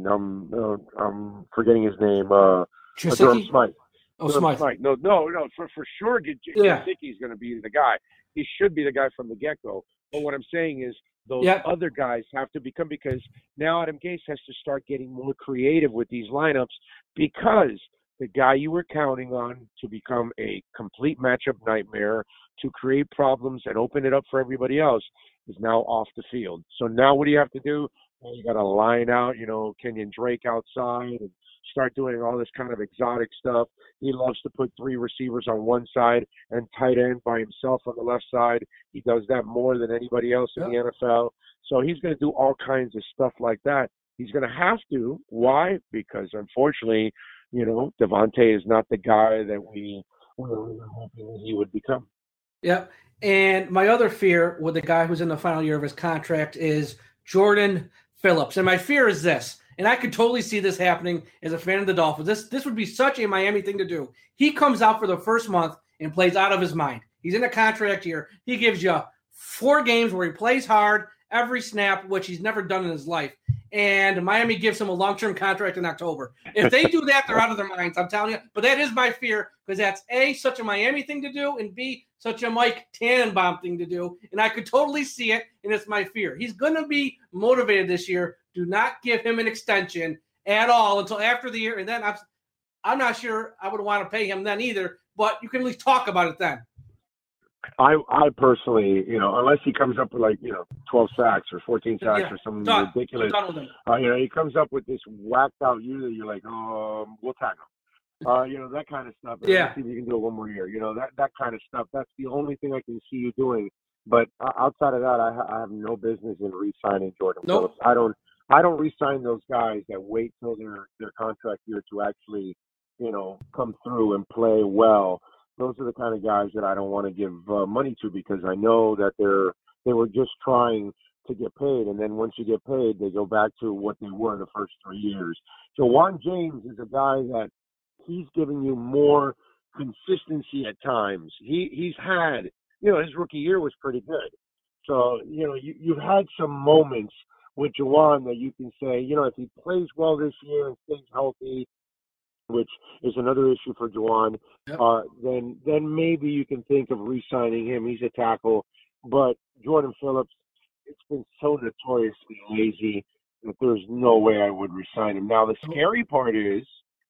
I'm forgetting his name. Durham Smythe. Smythe. No, for sure. Gesicki's going to be the guy. He should be the guy from the get-go. But what I'm saying is those other guys have to become, because now Adam Gase has to start getting more creative with these lineups, because the guy you were counting on to become a complete matchup nightmare, to create problems and open it up for everybody else, is now off the field. So now what do you have to do? Well, you got to line out, Kenyon Drake outside and start doing all this kind of exotic stuff. He loves to put 3 receivers on one side and tight end by himself on the left side. He does that more than anybody else in the NFL. So he's going to do all kinds of stuff like that. He's going to have to. Why? Because unfortunately, Devontae is not the guy that we were hoping he would become. Yep. And my other fear with the guy who's in the final year of his contract is Jordan Phillips. And my fear is this, and I could totally see this happening as a fan of the Dolphins. This would be such a Miami thing to do. He comes out for the first month and plays out of his mind. He's in a contract year. He gives you 4 games where he plays hard every snap, which he's never done in his life. And Miami gives him a long-term contract in October. If they do that, they're out of their minds, I'm telling you. But that is my fear, because that's A, such a Miami thing to do, and B, such a Mike Tannenbaum thing to do. And I could totally see it, and it's my fear. He's going to be motivated this year. Do not give him an extension at all until after the year. And then I'm not sure I would want to pay him then either, but you can at least talk about it then. I personally, unless he comes up with 12 sacks or 14 sacks or something ridiculous, he comes up with this whacked out year that you're like, we'll tackle him. That kind of stuff. Yeah. See if you can do it one more year. That kind of stuff. That's the only thing I can see you doing. But outside of that, I have no business in re-signing Jordan Phillips. I don't re-sign those guys that wait till their contract year to actually, come through and play well. Those are the kind of guys that I don't want to give money to, because I know that they were just trying to get paid, and then once you get paid, they go back to what they were the first 3 years. Juwan James is a guy that he's giving you more consistency at times. He's had, his rookie year was pretty good. So, you've had some moments with Juwan that you can say, if he plays well this year and stays healthy, which is another issue for Juwan, then maybe you can think of re-signing him. He's a tackle. But Jordan Phillips, it's been so notoriously lazy that there's no way I would re-sign him. Now, the scary part is,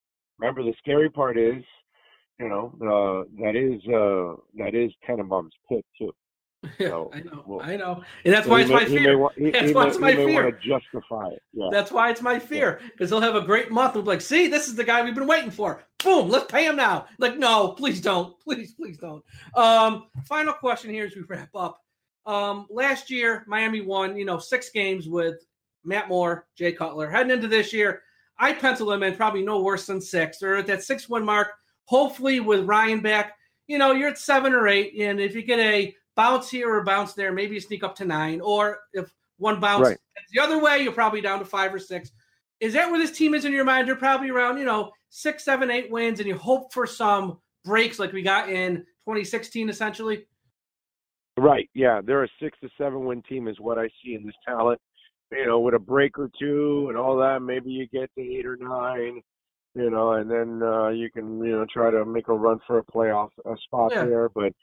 that is Tannenbaum's pick, too. So, I know. And that's why it's my fear. That's why it's my fear. He may want to justify it. Yeah. That's why it's my fear. Because he'll have a great month. We'll be like, see, this is the guy we've been waiting for. Boom, let's pay him now. Like, no, please don't. Please don't. Final question here as we wrap up. Last year, Miami won, 6 games with Matt Moore, Jay Cutler. Heading into this year, I pencil him in probably no worse than 6. Or at that 6-win mark, hopefully with Ryan back, you're at 7 or 8. And if you get a bounce here or bounce there, maybe you sneak up to 9. Or if one bounce the other way, you're probably down to 5 or 6. Is that where this team is in your mind? You're probably around, 6, 7, 8 wins, and you hope for some breaks like we got in 2016, essentially? Right, yeah. They're a 6 to 7 win team is what I see in this talent. With a break or two and all that, maybe you get to 8 or 9, and then you can, try to make a run for a playoff spot there. But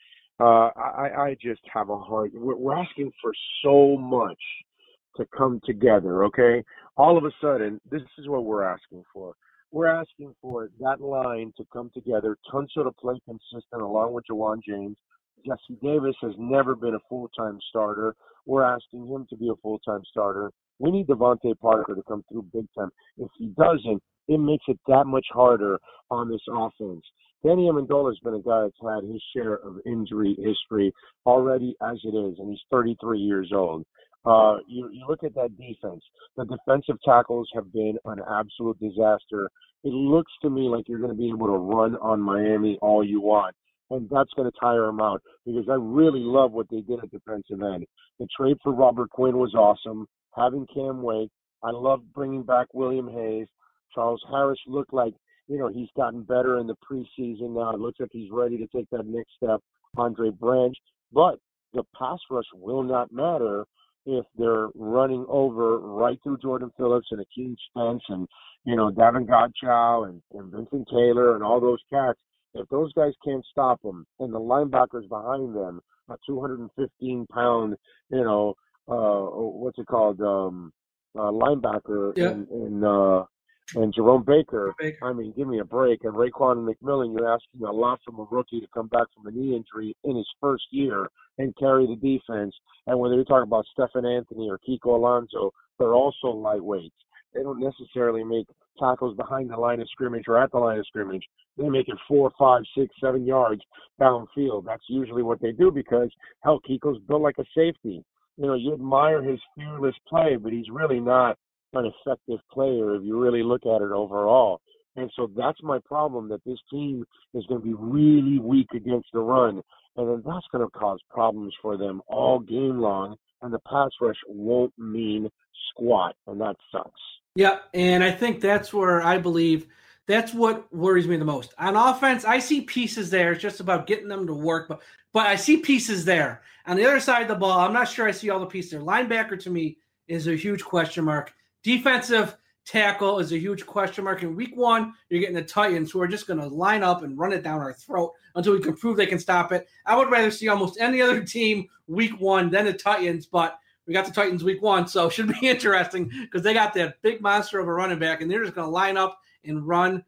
I just have a hard. We're asking for so much to come together. Okay, all of a sudden, this is what we're asking for. We're asking for that line to come together. Tunsil to play consistent along with Juwan James. Jesse Davis has never been a full-time starter. We're asking him to be a full-time starter. We need Devontae Parker to come through big time. If he doesn't, it makes it that much harder on this offense. Danny Amendola has been a guy that's had his share of injury history already as it is, and he's 33 years old. You look at that defense. The defensive tackles have been an absolute disaster. It looks to me like you're going to be able to run on Miami all you want, and that's going to tire them out, because I really love what they did at defensive end. The trade for Robert Quinn was awesome. Having Cam Wake, I love bringing back William Hayes. Charles Harris looked like, he's gotten better in the preseason now. It looks like he's ready to take that next step. Andre Branch. But the pass rush will not matter if they're running over right through Jordan Phillips and Akeem Spence and, Davin Godchow and Vincent Taylor and all those cats. If those guys can't stop them, and the linebackers behind them, a 215-pound, linebacker and Jerome Baker, I mean, give me a break. And Raekwon McMillan, you're asking a lot from a rookie to come back from a knee injury in his first year and carry the defense. And when you're talking about Stephen Anthony or Kiko Alonso, they're also lightweights. They don't necessarily make tackles behind the line of scrimmage or at the line of scrimmage. They make it 4, 5, 6, 7 yards downfield. That's usually what they do because, hell, Kiko's built like a safety. You admire his fearless play, but he's really not an effective player if you really look at it overall. And so that's my problem, that this team is going to be really weak against the run. And then that's going to cause problems for them all game long. And the pass rush won't mean squat. And that sucks. Yeah, and I think that's where I believe That's what worries me the most. On offense, I see pieces there. It's just about getting them to work, but I see pieces there. On the other side of the ball, I'm not sure I see all the pieces there. Linebacker, to me, is a huge question mark. Defensive tackle is a huge question mark. In week 1, you're getting the Titans, who are just going to line up and run it down our throat until we can prove they can stop it. I would rather see almost any other team week 1 than the Titans, but we got the Titans week 1, so it should be interesting because they got that big monster of a running back, and they're just going to line up and run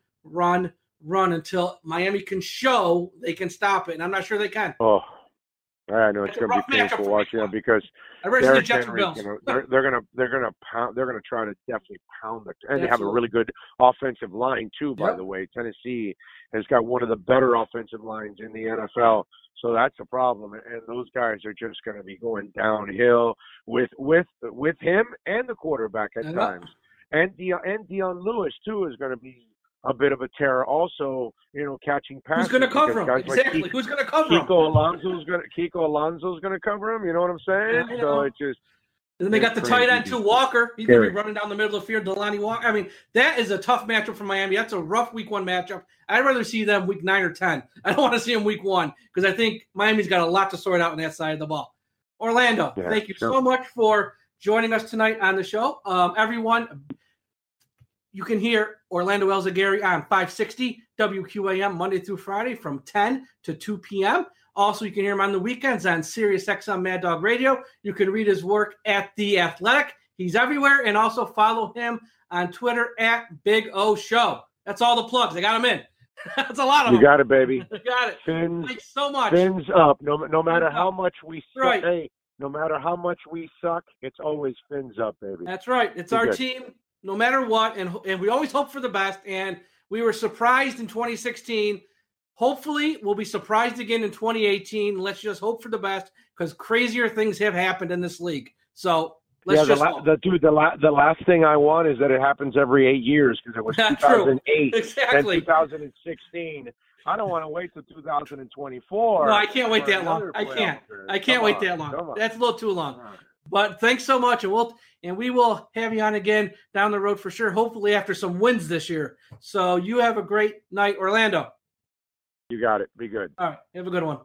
until Miami can show they can stop it, and I'm not sure they can. Oh, I know it's going to be painful watching that because Derrick Henry, they're going to pound. They're going to try to definitely pound the. And they have a really good offensive line too. By the way, Tennessee has got one of the better offensive lines in the NFL. So that's a problem, and those guys are just going to be going downhill with him and the quarterback at times. And Deion Lewis too is going to be a bit of a terror. Also, catching passes. Who's going to cover him? Exactly. Who's going to cover him? Kiko Alonso's going to cover him. You know what I'm saying? Yeah, so it just. And then they got the tight end too, Walker. He's going to be running down the middle of the field. Delanie Walker. I mean, that is a tough matchup for Miami. That's a rough week 1 matchup. I'd rather see them week 9 or 10. I don't want to see them week 1 because I think Miami's got a lot to sort out on that side of the ball. Orlando, thank you so much for joining us tonight on the show. Everyone, you can hear Orlando Elzagari on 560 WQAM Monday through Friday from 10 to 2 p.m. Also, you can hear him on the weekends on SiriusXM Mad Dog Radio. You can read his work at The Athletic. He's everywhere. And also follow him on Twitter at Big O Show. That's all the plugs. I got them in. That's a lot of them. You got it, baby. I got it. Thanks so much. Fins up. No matter how much we suck. Right. Hey, no matter how much we suck, it's always fins up, baby. That's right. It's our team no matter what. And we always hope for the best. And we were surprised in 2016. Hopefully, we'll be surprised again in 2018. Let's just hope for the best because crazier things have happened in this league. So let's the last thing I want is that it happens every 8 years because it was 2008 exactly. and 2016. I don't want to wait till 2024. No, I can't wait that long. I can't wait that long. That's a little too long. But thanks so much, and we will have you on again down the road for sure. Hopefully, after some wins this year. So you have a great night, Orlando. You got it. Be good. All right. Have a good one.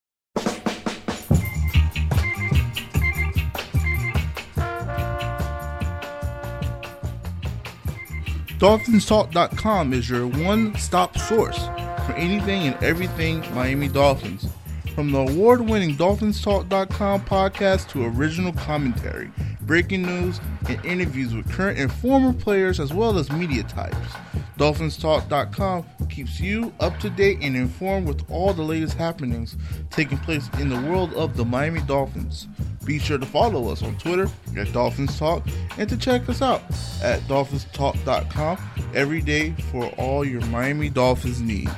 DolphinsTalk.com is your one-stop source for anything and everything Miami Dolphins. From the award-winning DolphinsTalk.com podcast to original commentary, breaking news, and interviews with current and former players as well as media types. DolphinsTalk.com keeps you up to date and informed with all the latest happenings taking place in the world of the Miami Dolphins. Be sure to follow us on Twitter at Dolphins Talk and to check us out at DolphinsTalk.com every day for all your Miami Dolphins needs.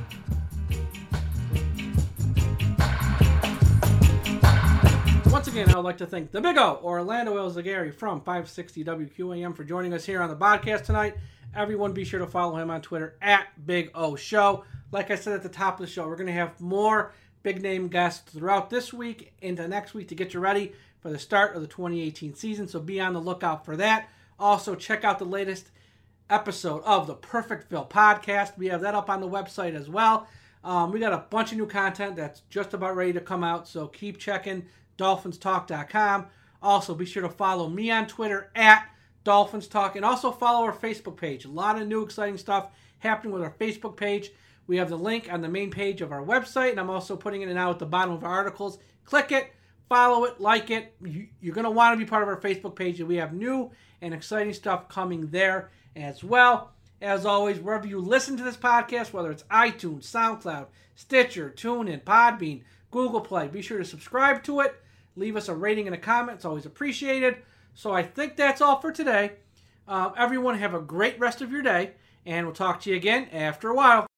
Once again, I would like to thank the Big O, Orlando Elzagari from 560 WQAM for joining us here on the podcast tonight. Everyone be sure to follow him on Twitter at Big O Show. Like I said at the top of the show, we're going to have more big name guests throughout this week into next week to get you ready for the start of the 2018 season. So be on the lookout for that. Also, check out the latest episode of the Perfectville podcast. We have that up on the website as well. We got a bunch of new content that's just about ready to come out. So keep checking DolphinsTalk.com. Also, be sure to follow me on Twitter at Dolphins Talk, and also follow our Facebook page. A lot of new exciting stuff happening with our Facebook page. We have the link on the main page of our website, and I'm also putting it now at the bottom of our articles. Click it, follow it, like it. You're going to want to be part of our Facebook page, and we have new and exciting stuff coming there as well. As always, wherever you listen to this podcast, whether it's iTunes, SoundCloud, Stitcher, TuneIn, Podbean, Google Play, be sure to subscribe to it. Leave us a rating and a comment. It's always appreciated. So I think that's all for today. Everyone have a great rest of your day, and we'll talk to you again after a while.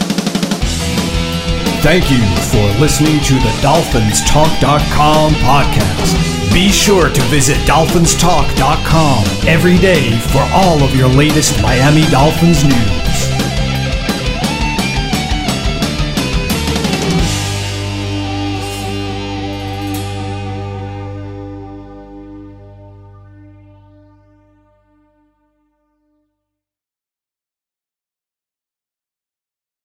Thank you for listening to the DolphinsTalk.com podcast. Be sure to visit DolphinsTalk.com every day for all of your latest Miami Dolphins news.